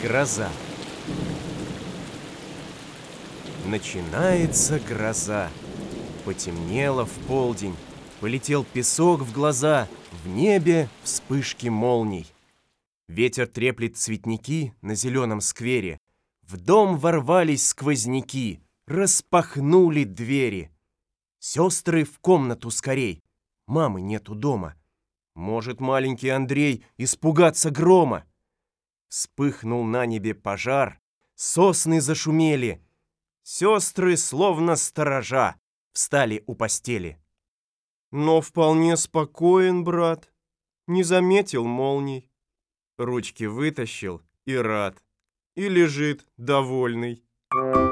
Гроза. Начинается гроза. Потемнело в полдень, полетел песок в глаза, в небе вспышки молний. Ветер треплет цветники на зеленом сквере. В дом ворвались сквозняки, распахнули двери. Сестры в комнату скорей, мамы нету дома. Может маленький Андрей испугаться грома? Вспыхнул на небе пожар, сосны зашумели. Сестры, словно сторожа, встали у постели. Но вполне спокоен брат, не заметил молний. Ручки вытащил и рад, и лежит довольный.